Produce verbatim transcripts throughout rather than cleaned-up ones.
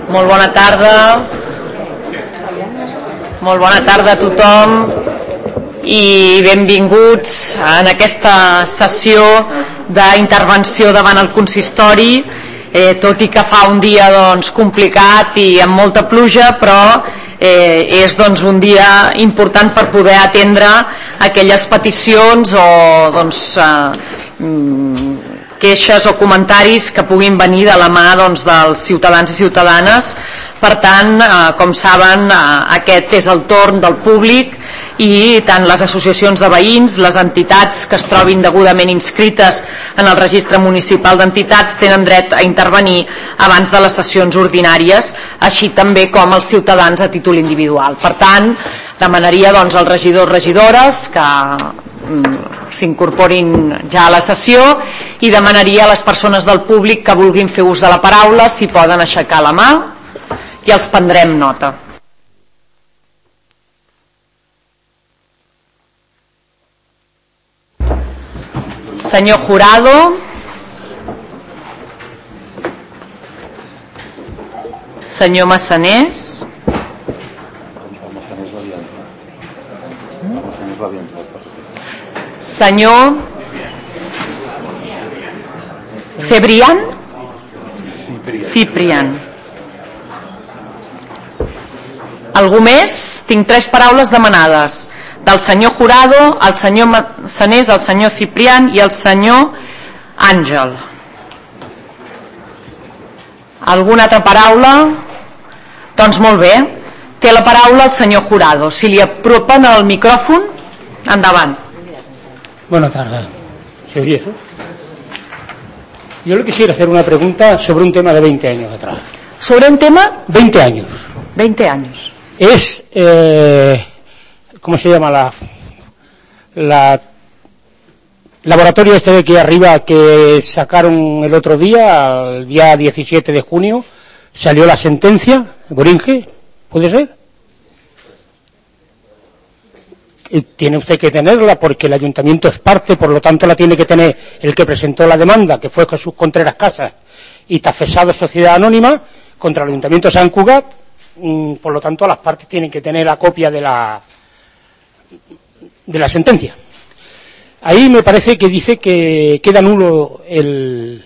Molt bona tarda. Molt bona tarda a tothom i benvinguts en aquesta sessió d'intervenció davant el consistori, eh, tot i que fa un dia doncs, complicat i amb molta pluja, però eh, és doncs, un dia important per poder atendre aquelles peticions o doncs, eh, queixes o comentaris que puguin venir de la mà doncs, dels ciutadans i ciutadanes. Per tant, eh, com saben, eh, aquest és el torn del públic i tant les associacions de veïns, les entitats que es trobin degudament inscrites en el registre municipal d'entitats tenen dret a intervenir abans de les sessions ordinàries, així també com els ciutadans a títol individual. Per tant, demanaria doncs, als regidors i regidores que s'incorporin ja a la sessió i demanaria a les persones del públic que vulguin fer ús de la paraula si poden aixecar la mà i els prendrem nota. Senyor Jurado, senyor Massanés, senyor Cebrián, Ciprián. Algú més? Tinc tres paraules demanades. Del senyor Jurado, el senyor Massanés, el senyor Ciprián i el senyor Àngel. Alguna altra paraula? Doncs molt bé. Té la paraula el senyor Jurado. Si li apropen el micròfon, endavant. Buenas tardes. ¿Se oye eso? Yo le quisiera hacer una pregunta sobre un tema de veinte años atrás. ¿Sobre un tema? veinte años. veinte años. Es, eh, ¿cómo se llama la, la laboratorio este de aquí arriba que sacaron el otro día, el día diecisiete de junio, salió la sentencia, Boringe, ¿puede ser? Tiene usted que tenerla porque el ayuntamiento es parte, por lo tanto la tiene que tener el que presentó la demanda, que fue Jesús Contreras Casas y Tafesado Sociedad Anónima contra el ayuntamiento de San Cugat. Por lo tanto las partes tienen que tener la copia de la de la sentencia. Ahí me parece que dice que queda nulo el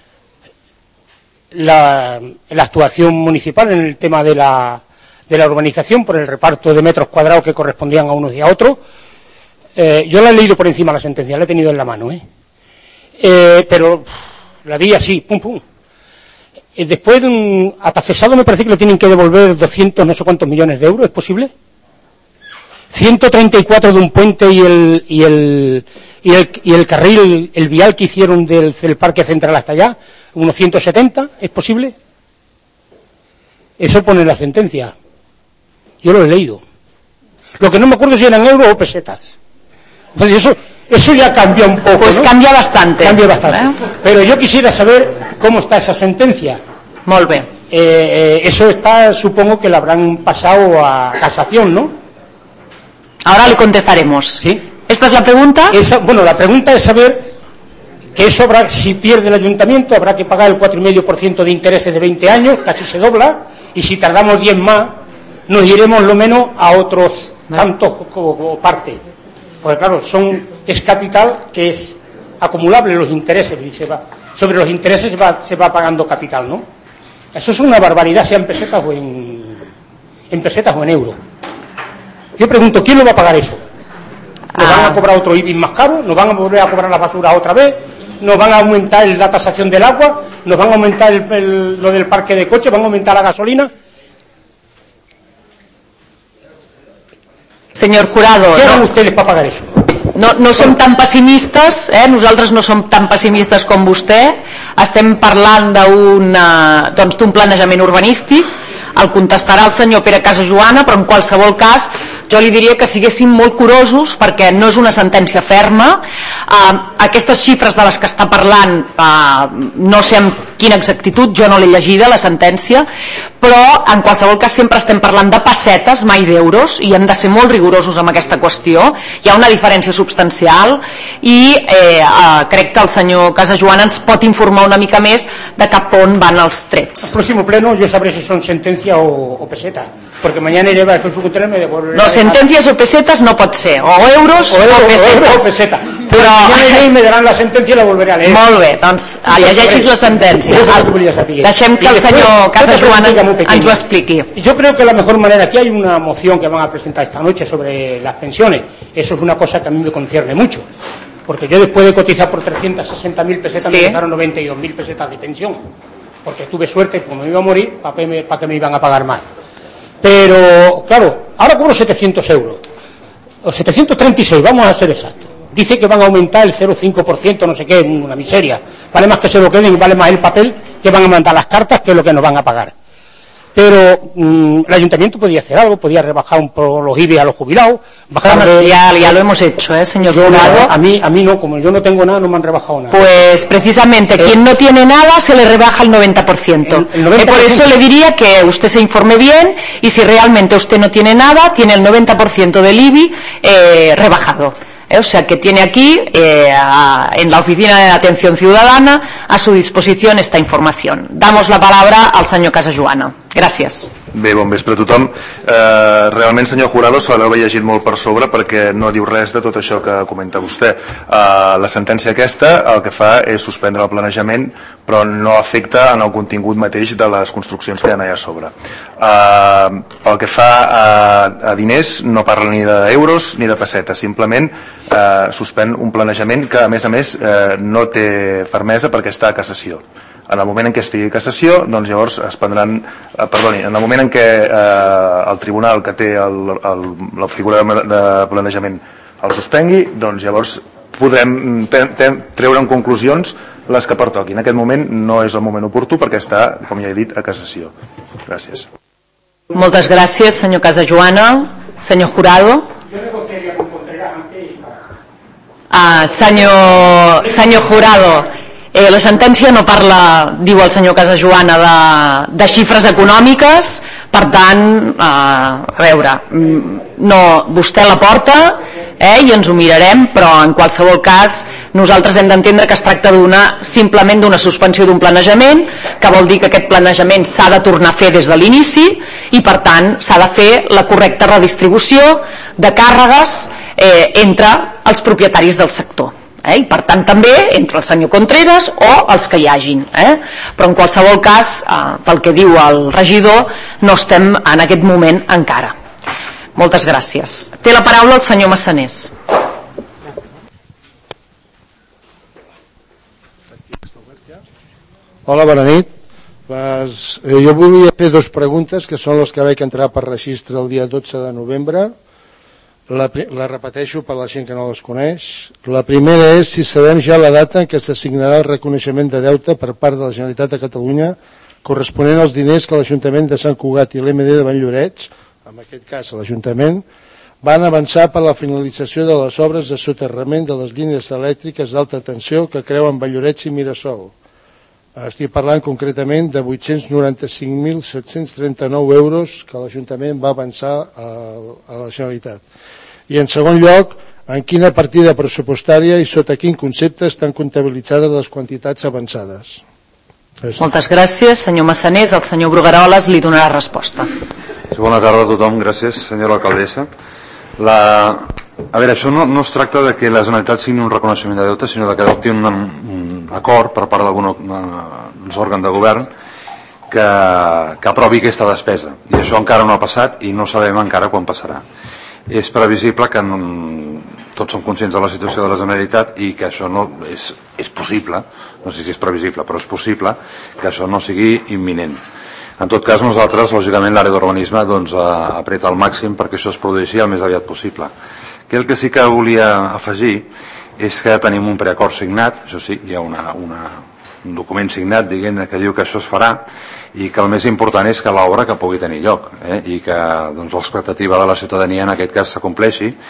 la, la actuación municipal en el tema de la de la urbanización por el reparto de metros cuadrados que correspondían a unos y a otros. Eh, yo la he leído por encima la sentencia, la he tenido en la mano, ¿eh? Eh, pero pff, la vi así, pum, pum. Eh, después, a Tafesado me parece que le tienen que devolver doscientos no sé cuántos millones de euros, ¿es posible? ciento treinta y cuatro de un puente y el, y el, y el, y el carril, el vial que hicieron del, del Parque Central hasta allá, unos ciento setenta, ¿es posible? Eso pone en la sentencia. Yo lo he leído. Lo que no me acuerdo si eran euros o pesetas. Pues eso, eso ya cambió un poco. Pues ¿no? Cambia bastante. Cambia bastante. ¿Eh? Pero yo quisiera saber cómo está esa sentencia. Molt bé. Eh, eh, eso está, supongo que la habrán pasado a casación, ¿no? Ahora le contestaremos. Sí. ¿Esta es la pregunta? Esa, bueno, la pregunta es saber que eso habrá, si pierde el ayuntamiento, habrá que pagar el cuatro coma cinco por ciento de intereses de veinte años, casi se dobla, y si tardamos diez más, nos iremos lo menos a otros tantos como parte. Porque claro, son, es capital que es acumulable los intereses, y se va, sobre los intereses se va, se va pagando capital, ¿no? Eso es una barbaridad, sea en pesetas o en, en pesetas o en euros. Yo pregunto, ¿quién lo va a pagar eso? ¿Nos van a cobrar otro I B I más caro? ¿Nos van a volver a cobrar la basura otra vez? ¿Nos van a aumentar la tasación del agua? ¿Nos van a aumentar el, el, lo del parque de coches? ¿Van a aumentar la gasolina? Senyor Jurado, ¿qué harán no, ustedes para pagar eso? no, no som tan pessimistes, eh? Nosaltres no som tan pessimistes com vostè. Estem parlant d'un doncs, d'un planejament urbanístic. El contestarà el senyor Pere Casajoana, però en qualsevol cas jo li diria que siguéssim molt curosos perquè no és una sentència ferma. Eh, aquestes xifres de les que està parlant eh, no sé amb quina exactitud, jo no l'he llegida, la sentència, però en qualsevol cas sempre estem parlant de pessetes, mai d'euros, i hem de ser molt rigorosos amb aquesta qüestió. Hi ha una diferència substancial i eh, eh, crec que el senyor Casajoana ens pot informar una mica més de cap on van els trets. El próximo pleno yo sabré si son sentencia o, o peseta, porque mañana iré a su contrario me devolveré. No, sentencias o pesetas no pot ser, o euros o, o, o pesetes. O peseta. Però... mañana iré y me darán la sentencia y la volveré a leer. Molt bé, doncs llegeixis la sentència. Deixem que el senyor Casajoana ens ho expliqui. Yo creo que la mejor manera, aquí hay una moción que van a presentar esta noche sobre las pensiones, eso es una cosa que a mí me concierne mucho, porque yo después de cotizar por trescientas sesenta mil pesetas sí. me dejaron noventa y dos mil pesetas de pensión, porque tuve suerte, como me iba a morir, para que me, para que me iban a pagar más. Pero, claro, ahora cobro setecientos euros, o setecientos treinta y seis, vamos a ser exactos. Dice que van a aumentar el cero coma cinco por ciento, no sé qué, una miseria. Vale más que se lo queden y vale más el papel que van a mandar las cartas que lo que nos van a pagar. Pero mmm, el ayuntamiento podía hacer algo, podía rebajar un poco los I B I a los jubilados. Bajar bueno, de... ya, ya lo hemos hecho, ¿eh, señor jurado? A mí, a mí no, como yo no tengo nada, no me han rebajado nada. Pues precisamente, eh, quien no tiene nada se le rebaja el noventa por ciento. El, el noventa por ciento. Eh, por eso le diría que usted se informe bien y si realmente usted no tiene nada, tiene el noventa por ciento del I B I eh, rebajado. Eh, o sea que tiene aquí eh, a, en la Oficina de Atención Ciudadana a su disposición esta información. Damos la palabra al senyor Casajoana. Gràcies. Bé, bon vespre a tothom. Eh, realment, senyor Jurado, se l'heu llegit molt per sobre perquè no diu res de tot això que comenta vostè. Eh, la sentència aquesta el que fa és suspendre el planejament, però no afecta en el contingut mateix de les construccions que hi ha allà a sobre. Eh, pel que fa a, a diners, no parla ni d'euros ni de pessetes, simplement eh, suspèn un planejament que, a més a més, eh, no té fermesa perquè està a cassació. En el moment en què estigui a cassació, doncs llavors es prendran, eh, perdoni, en el moment en què eh, el tribunal que té el, el, la figura de, de planejament el suspengui, doncs llavors podrem te, te, treure en conclusions les que pertoquin. En aquest moment no és el moment oportú perquè està, com ja he dit, a cassació. Gràcies. Moltes gràcies, senyor Casajoana. Senyor Jurado. Ah, senyor, senyor Jurado, Eh, la sentència no parla, diu el senyor Casajoana, de, de xifres econòmiques, per tant, eh, a veure, no, vostè la porta eh, i ens ho mirarem, però en qualsevol cas nosaltres hem d'entendre que es tracta d'una, simplement d'una suspensió d'un planejament, que vol dir que aquest planejament s'ha de tornar a fer des de l'inici i per tant s'ha de fer la correcta redistribució de càrregues eh, entre els propietaris del sector. Eh? I per tant també entre el senyor Contreras o els que hi hagin, eh? Però en qualsevol cas, eh, pel que diu el regidor, no estem en aquest moment encara. Moltes gràcies. Té la paraula el senyor Massanés. Hola, bona nit. Les, eh, jo volia fer dues preguntes que són les que vaig entrar per registre el dia dotze de novembre. La, la repeteixo per la gent que no les coneix. La primera és si sabem ja la data en què s'assignarà el reconeixement de deute per part de la Generalitat de Catalunya corresponent als diners que l'Ajuntament de Sant Cugat i l'M D de Valldoreix, en aquest cas l'Ajuntament, van avançar per la finalització de les obres de soterrament de les línies elèctriques d'alta tensió que creuen Valldoreix i Mirasol. Estic parlant concretament de vuit-cents noranta-cinc mil set-cents trenta-nou euros que l'Ajuntament va avançar a, a la Generalitat. I en segon lloc, en quina partida pressupostària i sota quin concepte estan comptabilitzades les quantitats avançades. Gràcies. Moltes gràcies, senyor Massanés. El senyor Brugueroles li donarà resposta. Sí, bona tarda a tothom. Gràcies, senyora alcaldessa. La... A veure, això no, no es tracta de que la Generalitat signi un reconeixement de deute, sinó de que adopti un, un acord per part d'alguns òrgans de govern que, que aprovi aquesta despesa. I això encara no ha passat i no sabem encara quan passarà. És previsible que no, tots som conscients de la situació de la Generalitat i que això no és, és possible, no sé si és previsible, però és possible que això no sigui imminent. En tot cas, nosaltres, lògicament, l'àrea d'urbanisme doncs, apreta al màxim perquè això es produeixi el més aviat possible. Que el que sí que volia afegir és que tenim un preacord signat, això sí, hi ha una, una, un document signat diguem, que diu que això es farà i que el més important és que l'obra que pugui tenir lloc eh, i que doncs, l'expectativa de la ciutadania en aquest cas s'acompleixi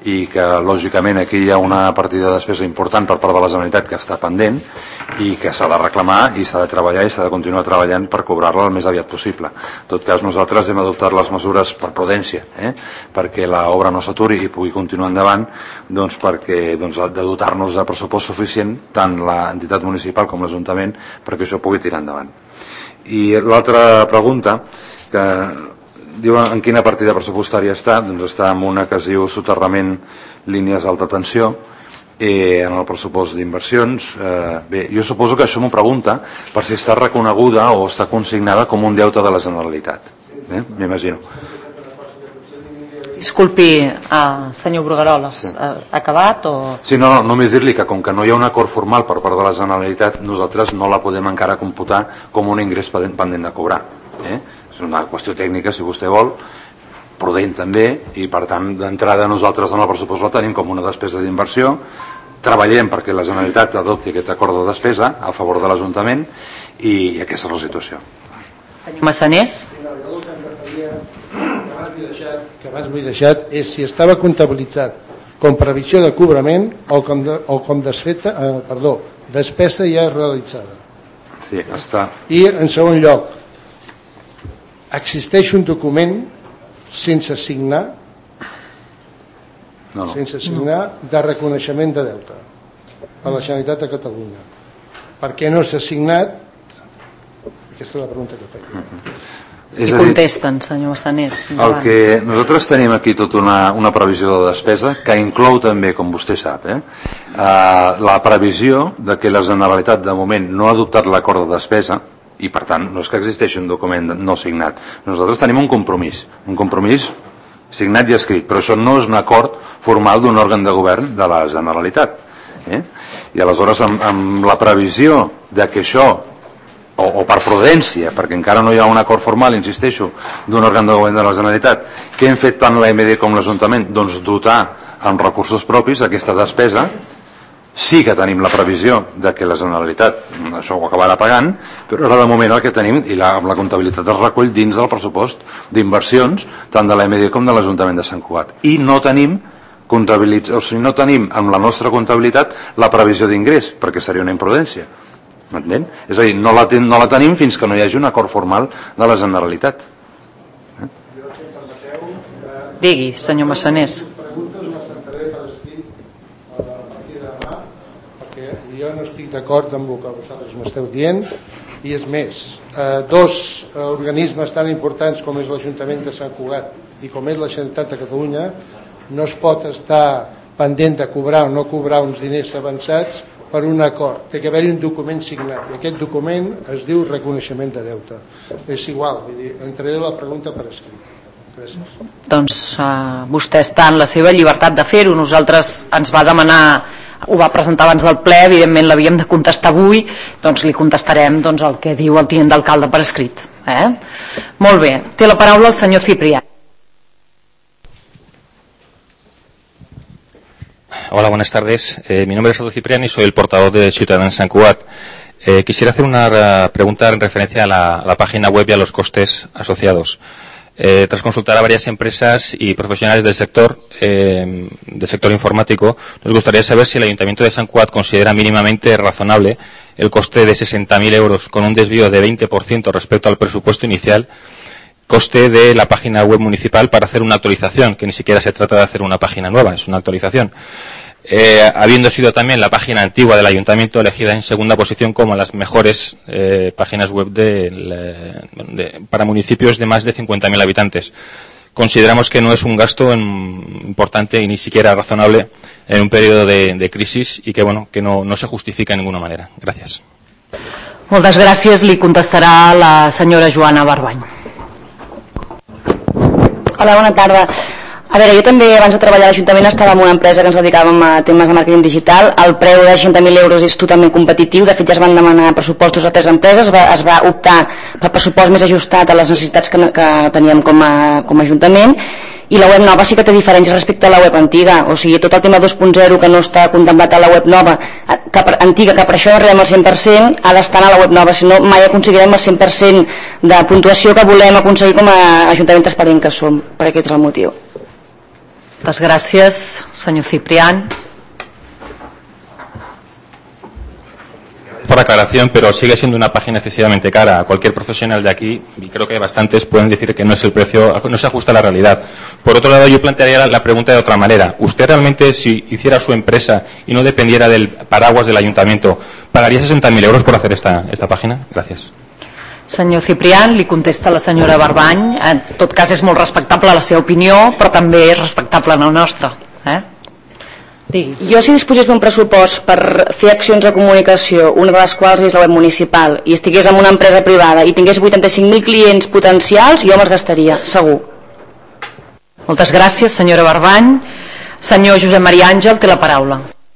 i que lògicament aquí hi ha una partida de despesa important per part de la Generalitat que està pendent i que s'ha de reclamar i s'ha de treballar i s'ha de continuar treballant per cobrar-la el més aviat possible. En tot cas, nosaltres hem adoptat les mesures per prudència, eh? perquè l'obra no s'aturi i pugui continuar endavant, doncs perquè doncs, de dotar-nos de pressupost suficient tant l'entitat municipal com l'Ajuntament perquè això pugui tirar endavant. I l'altra pregunta, que diu en quina partida pressupostària està, doncs està en una que es diu soterrament línies d'alta tensió, eh, en el pressupost d'inversions. Eh, bé, jo suposo que això m'ho pregunta per si està reconeguda o està consignada com un deute de la Generalitat. Eh? M'imagino. Disculpi, uh, senyor Bruguerol, has sí. uh, acabat o...? Sí, no, no, només dir-li que com que no hi ha un acord formal per part de la Generalitat, nosaltres no la podem encara computar com un ingrés pendent de cobrar. Eh? És una qüestió tècnica, si vostè vol, prudent també, i per tant, d'entrada nosaltres en el pressupost la tenim com una despesa d'inversió, treballem perquè la Generalitat adopti aquest acord de despesa a favor de l'Ajuntament i aquesta és la situació. Senyor Massanés? Que abans m'he deixat és si estava comptabilitzat com previsió de cobrament o com, de, o com desfeta, eh, perdó, despesa ja realitzada. Sí, està. I en segon lloc, existeix un document sense signar no, no. sense signar de reconeixement de deute a la Generalitat de Catalunya. Per què no s'ha signat? Aquesta és la pregunta que feia. Uh-huh. I contesten, senyor Massanés. El que nosaltres tenim aquí tota una, una previsió de despesa que inclou també, com vostè sap, eh, eh, la previsió de que la Generalitat de moment no ha adoptat l'acord de despesa i per tant no és que existeixi un document no signat. Nosaltres tenim un compromís, un compromís signat i escrit, però això no és un acord formal d'un òrgan de govern de la Generalitat. Eh? I aleshores amb, amb la previsió de que això O, o per prudència, perquè encara no hi ha un acord formal, insisteixo, d'un òrgan de govern de la Generalitat, que hem fet tant l'A M D com l'Ajuntament, doncs dotar amb recursos propis aquesta despesa. Sí que tenim la previsió de que la Generalitat això ho acabarà pagant, però ara de moment el que tenim, i la, amb la comptabilitat es recull dins del pressupost d'inversions tant de l'A M D com de l'Ajuntament de Sant Cugat. I no tenim comptabilitz... o sigui, no tenim amb la nostra comptabilitat la previsió d'ingrés, perquè seria una imprudència. M'entén? És a dir, no la, ten, no la tenim fins que no hi hagi un acord formal de la Generalitat. Eh? Digui, senyor Massanés. Perquè jo no estic d'acord amb el que vosaltres m'esteu dient, i és més, eh, dos eh, organismes tan importants com és l'Ajuntament de Sant Cugat i com és la Generalitat de Catalunya no es pot estar pendent de cobrar o no cobrar uns diners avançats per un acord. Té que haver-hi un document signat i aquest document es diu reconeixement de deute. És igual, vull dir, entraré la pregunta per escrit. Gràcies. Doncs uh, vostè està en la seva llibertat de fer-ho. Nosaltres ens va demanar, ho va presentar abans del ple, evidentment l'havíem de contestar avui, doncs li contestarem doncs, el que diu el tinent d'alcalde per escrit. Eh? Molt bé, té la paraula el senyor Ciprià. Hola, buenas tardes. Eh, mi nombre es Rodo Cipriani y soy el portavoz de Ciudadanos San Cugat. Eh, quisiera hacer una pregunta en referencia a la, a la página web y a los costes asociados. Eh, tras consultar a varias empresas y profesionales del sector, eh, del sector informático, nos gustaría saber si el Ayuntamiento de San Cugat considera mínimamente razonable el coste de sesenta mil euros con un desvío de veinte por ciento respecto al presupuesto inicial, coste de la página web municipal para hacer una actualización, que ni siquiera se trata de hacer una página nueva, es una actualización. Eh, habiendo sido también la página antigua del Ayuntamiento elegida en segunda posición como las mejores eh, páginas web de, de, para municipios de más de cincuenta mil habitantes. Consideramos que no es un gasto en, importante y ni siquiera razonable en un periodo de, de crisis y que, bueno, que no, no se justifica de ninguna manera. Gracias. Moltes gràcies. Li contestarà la senyora Joana Barbany. Hola, bona tarda. A veure, jo també abans de treballar a l'Ajuntament estava en una empresa que ens dedicàvem a temes de màrqueting digital. El preu de seixanta mil euros és totalment competitiu. De fet, ja es van demanar pressupostos a tres empreses. Es va, es va optar per pressupost més ajustat a les necessitats que, que teníem com a, com a Ajuntament. I la web nova sí que té diferències respecte a la web antiga. O sigui, tot el tema dos punt zero que no està contemplat a la web nova, que per, antiga, que per això arribem al cent per cent, ha d'estar a la web nova. Si no, mai aconseguirem el cent per cent de puntuació que volem aconseguir com a Ajuntament transparent que som. Per aquest és el motiu. Moltes gràcies, senyor Ciprián. Por aclaración, pero sigue siendo una página excesivamente cara. A cualquier profesional de aquí, y creo que hay bastantes, pueden decir que no es el precio, no se ajusta a la realidad. Por otro lado, yo plantearía la pregunta de otra manera. ¿Usted realmente, si hiciera su empresa y no dependiera del paraguas del ayuntamiento, pagaría sesenta mil euros por hacer esta, esta página? Gracias. Senyor Ciprián, li contesta la senyora Barbany. En tot cas, és molt respectable la seva opinió, però també és respectable en el nostre. Eh? Digui. Jo, si disposés d'un pressupost per fer accions de comunicació, una de les quals és la web municipal, i estigués en una empresa privada i tingués vuitanta-cinc mil clients potencials, jo me'ls gastaria, segur. Moltes gràcies, senyora Barbany. Senyor Josep Maria Àngel, té la paraula.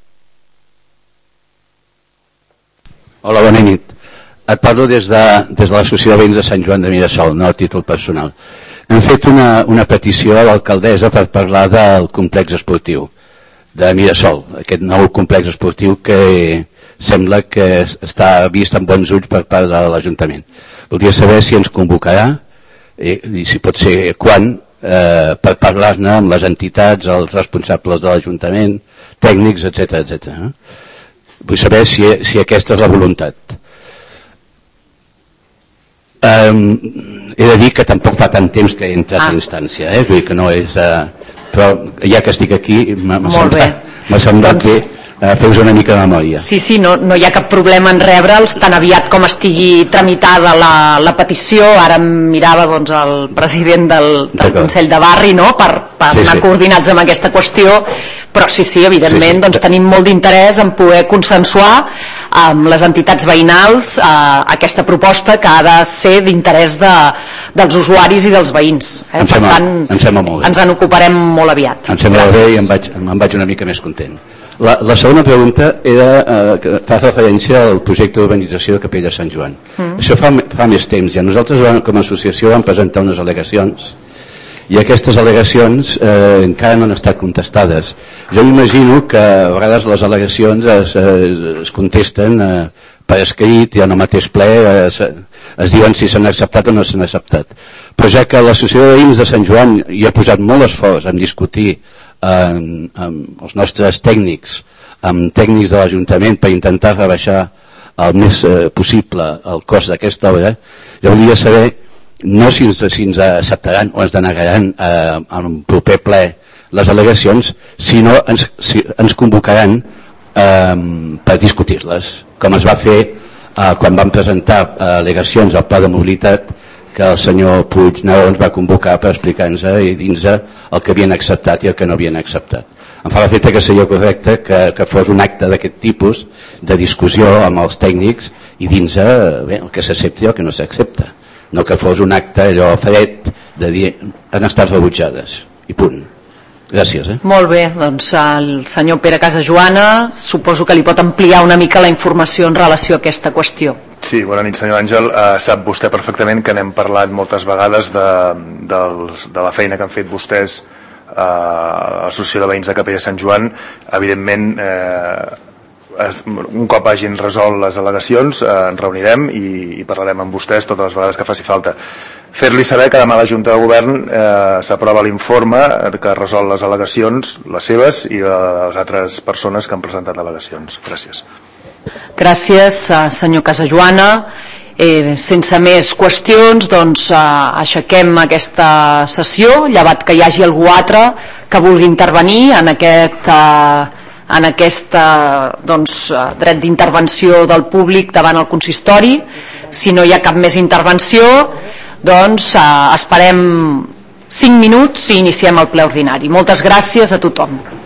Hola, bona nit. Et parlo des de, des de l'Associació de Veïns de Sant Joan de Mirasol, no a títol personal. Hem fet una, una petició a l'alcaldessa per parlar del complex esportiu de Mirasol, aquest nou complex esportiu que sembla que està vist amb bons ulls per part de l'Ajuntament. Voldria saber si ens convocarà i, i si pot ser quan, eh, per parlar-ne amb les entitats, els responsables de l'Ajuntament, tècnics, etcètera, etcètera. Vull saber si, si aquesta és la voluntat. Um, he de dir que tampoc fa tant temps que he entrat ah. a instància, eh? Vull dir que no és... Uh, però ja que estic aquí m'ha semblat, semblat doncs... bé uh, fer-vos una mica de memòria. Sí, sí, no, no hi ha cap problema en rebre'ls tan aviat com estigui tramitada la, la petició. Ara em mirava doncs, el president del, del Consell de Barri, no?, per, per sí, anar sí. coordinats amb aquesta qüestió, però sí, sí, evidentment sí, sí. Doncs, tenim molt d'interès en poder consensuar amb les entitats veïnals eh, aquesta proposta que ha de ser d'interès de, dels usuaris i dels veïns. Eh? Em sembla, per tant, em sembla molt bé. Ens en ocuparem molt aviat. Em sembla Gràcies. bé i em vaig, em vaig una mica més content. La, la segona pregunta era, eh, que fa referència al projecte d'urbanització de Capella de Sant Joan. Mm. Això fa, fa més temps ja. Nosaltres com a associació vam presentar unes al·legacions i aquestes al·legacions eh, encara no han estat contestades. Jo m'imagino que a vegades les al·legacions es, es, es contesten eh, per escrit i en el mateix ple es, es diuen si s'han acceptat o no s'han acceptat. Però ja que l'Associació de Veïns de Sant Joan hi ha posat molt esforç en discutir amb, amb els nostres tècnics, amb tècnics de l'Ajuntament per intentar rebaixar el més eh, possible el cost d'aquesta obra, jo volia saber no si ens, si ens acceptaran o ens denegaran eh, en un proper ple les al·legacions, sinó ens, si, ens convocaran eh, per discutir-les, com es va fer eh, quan vam presentar eh, al·legacions al Pla de Mobilitat, que el senyor Puigneró ens va convocar per explicar-nos i dir-nos el que havien acceptat i el que no havien acceptat. Em fa l'efecte que seria correcte que, que fos un acte d'aquest tipus de discussió amb els tècnics i dir-nos eh, el que s'accepta i el que no s'accepta. No que fos un acte allò fred de dir han estat rebutjades i punt. Gràcies. Eh? Molt bé, doncs el senyor Pere Casajoana suposo que li pot ampliar una mica la informació en relació a aquesta qüestió. Sí, bona nit senyor Àngel. Uh, sap vostè perfectament que n'hem parlat moltes vegades de, de, de la feina que han fet vostès uh, a l'Associació de Veïns de Capella de Sant Joan. Evidentment eh, un cop hagin resolt les al·legacions eh, ens reunirem i, i parlarem amb vostès totes les vegades que faci falta. Fer-li saber que demà a la Junta de Govern eh, s'aprova l'informe que resol les al·legacions, les seves i les altres persones que han presentat al·legacions. Gràcies. Gràcies, senyor Casajoana. Eh, sense més qüestions, doncs eh, aixequem aquesta sessió, llevat que hi hagi algú altre que vulgui intervenir en aquest eh, en aquest doncs, dret d'intervenció del públic davant el consistori. Si no hi ha cap més intervenció, doncs eh, esperem cinc minuts i iniciem el ple ordinari. Moltes gràcies a tothom.